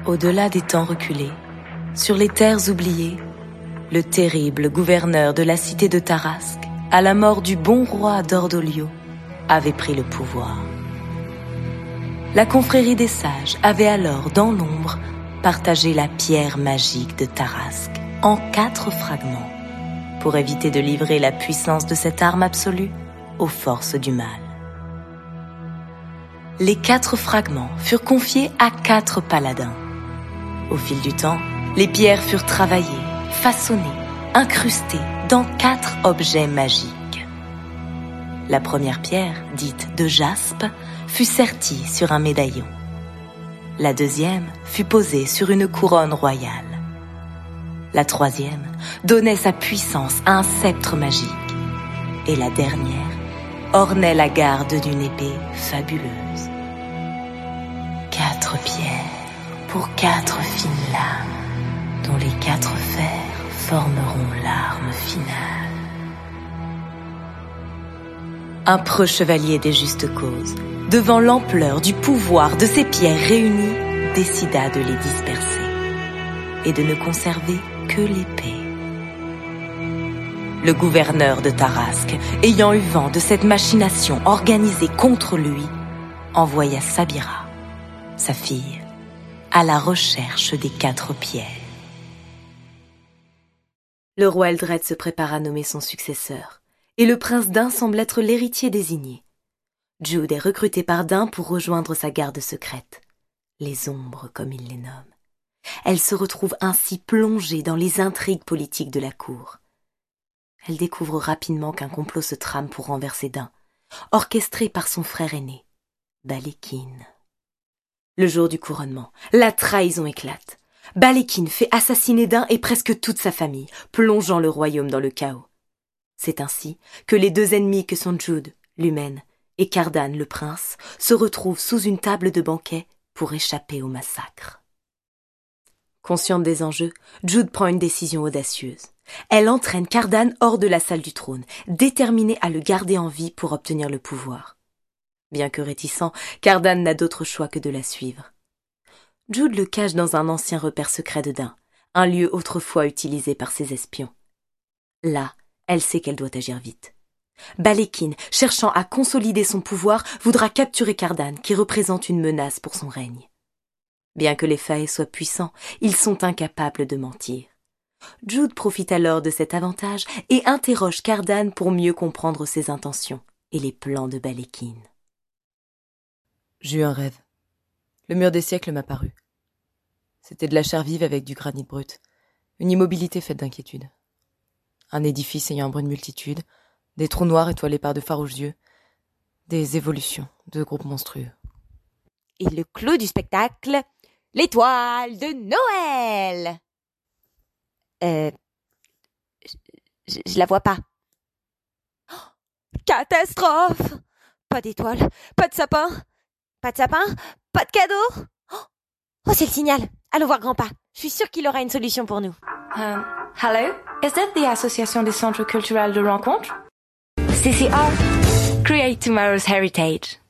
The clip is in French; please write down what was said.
Au-delà des temps reculés, sur les terres oubliées, le terrible gouverneur de la cité de Tarasque, à la mort du bon roi d'Ordolio, avait pris le pouvoir. La confrérie des sages avait alors, dans l'ombre, partagé la pierre magique de Tarasque en 4 fragments, pour éviter de livrer la puissance de cette arme absolue aux forces du mal. Les 4 fragments furent confiés à 4 paladins. Au fil du temps, les pierres furent travaillées, façonnées, incrustées dans 4 objets magiques. La première pierre, dite de jaspe, fut sertie sur un médaillon. La deuxième fut posée sur une couronne royale. La troisième donnait sa puissance à un sceptre magique. Et la dernière ornait la garde d'une épée fabuleuse. 4 pierres pour 4 fines lames, dont les 4 fers formeront l'arme finale. Un preux chevalier des justes causes, devant l'ampleur du pouvoir de ces pierres réunies, décida de les disperser et de ne conserver que l'épée. Le gouverneur de Tarasque, ayant eu vent de cette machination organisée contre lui, envoya Sabira, sa fille, à la recherche des 4 pierres. Le roi Eldred se prépara à nommer son successeur, et le prince Dain semble être l'héritier désigné. Jude est recruté par Dain pour rejoindre sa garde secrète, les ombres comme il les nomme. Elle se retrouve ainsi plongée dans les intrigues politiques de la cour. Elle découvre rapidement qu'un complot se trame pour renverser Dain, orchestré par son frère aîné, Balekin. Le jour du couronnement, la trahison éclate. Balekin fait assassiner Dain et presque toute sa famille, plongeant le royaume dans le chaos. C'est ainsi que les 2 ennemis que sont Jude, l'humaine, et Cardan, le prince, se retrouvent sous une table de banquet pour échapper au massacre. Consciente des enjeux, Jude prend une décision audacieuse. Elle entraîne Cardan hors de la salle du trône, déterminée à le garder en vie pour obtenir le pouvoir. Bien que réticent, Cardan n'a d'autre choix que de la suivre. Jude le cache dans un ancien repère secret de Dain, un lieu autrefois utilisé par ses espions. Là, elle sait qu'elle doit agir vite. Balekin, cherchant à consolider son pouvoir, voudra capturer Cardan, qui représente une menace pour son règne. Bien que les Fae soient puissants, ils sont incapables de mentir. Jude profite alors de cet avantage et interroge Cardan pour mieux comprendre ses intentions et les plans de Balekin. J'ai eu un rêve. Le mur des siècles m'apparut. C'était de la chair vive avec du granit brut, une immobilité faite d'inquiétude. Un édifice ayant un bruit de multitude, des trous noirs étoilés par de farouches yeux, des évolutions de groupes monstrueux. Et le clou du spectacle, l'étoile de Noël. Je la vois pas. Oh, catastrophe! Pas d'étoile, pas de sapin, pas de cadeau. Oh, c'est le signal. Allons voir Grandpa. Je suis sûre qu'il aura une solution pour nous. Hello? Is that the Association des Centres Culturels de Rencontre? CCR. Create Tomorrow's Heritage.